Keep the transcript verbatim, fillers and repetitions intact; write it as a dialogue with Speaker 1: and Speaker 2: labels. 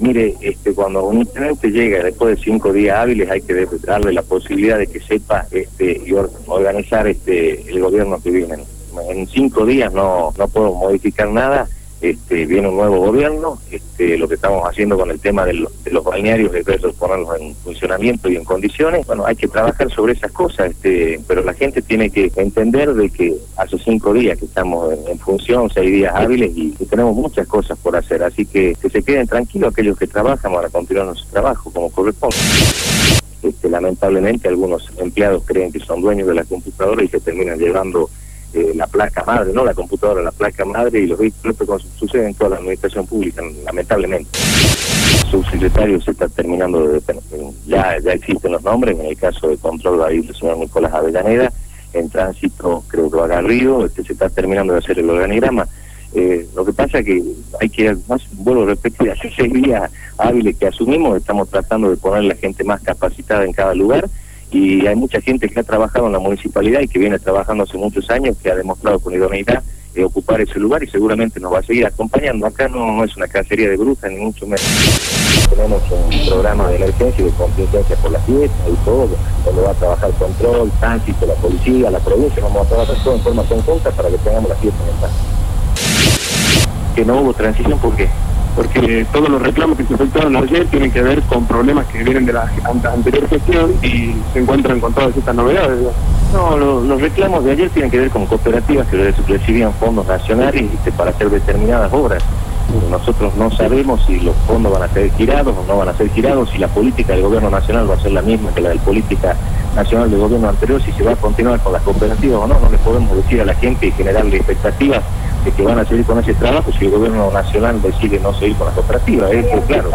Speaker 1: Mire, este, cuando un intendente llega después de cinco días hábiles, hay que darle la posibilidad de que sepa este, y or organizar este, el gobierno que viene. En cinco días no, no puedo modificar nada. Este, viene un nuevo gobierno, este, lo que estamos haciendo con el tema de, lo, de los balnearios es ver, ponerlos en funcionamiento y en condiciones. Bueno, hay que trabajar sobre esas cosas, este, pero la gente tiene que entender de que hace cinco días que estamos en, en función, seis días hábiles y que tenemos muchas cosas por hacer, así que que se queden tranquilos aquellos que trabajan para continuar nuestro trabajo como corresponde. Este, lamentablemente algunos empleados creen que son dueños de la computadora y se terminan llevando Eh, la placa madre, no la computadora, la placa madre, y los vehículos que suceden en toda la administración pública, lamentablemente. El subsecretario se está terminando de ya ya existen los nombres, en el caso de control va a ir el señor Nicolás Avellaneda, en tránsito creo que va a Garrido, este, se está terminando de hacer el organigrama. Eh, lo que pasa es que hay que, más, vuelvo a repetir, hace seis días hábiles que asumimos, estamos tratando de poner la gente más capacitada en cada lugar, y hay mucha gente que ha trabajado en la municipalidad y que viene trabajando hace muchos años, que ha demostrado con idoneidad eh, ocupar ese lugar y seguramente nos va a seguir acompañando. Acá no, no es una cacería de brujas, ni mucho menos. Tenemos un programa de emergencia y de contingencia por la fiesta y todo, donde va a trabajar control, tránsito, la policía, la provincia, vamos a trabajar todo en forma conjunta para que tengamos la fiesta en paz. Que no hubo transición, ¿por qué?
Speaker 2: Porque todos los reclamos que se efectuaron ayer tienen que ver con problemas que vienen de la anterior gestión y se encuentran con todas estas novedades.
Speaker 1: No, lo, los reclamos de ayer tienen que ver con cooperativas que recibían fondos nacionales este, para hacer determinadas obras. Nosotros no sabemos si los fondos van a ser girados o no van a ser girados, si la política del gobierno nacional va a ser la misma que la del política nacional del gobierno anterior, si se va a continuar con las cooperativas o no. No le podemos decir a la gente y generarle expectativas de que van a seguir con ese trabajo si el gobierno nacional decide no seguir con las cooperativas, eso es claro.